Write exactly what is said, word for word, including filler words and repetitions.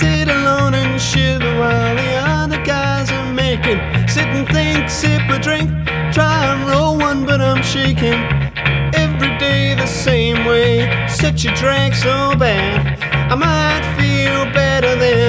sit alone and shiver while the other guys are making. Sit and think, sip a drink, try and roll one, but I'm shaking. Every day the same way, such a drag so bad, I might feel better than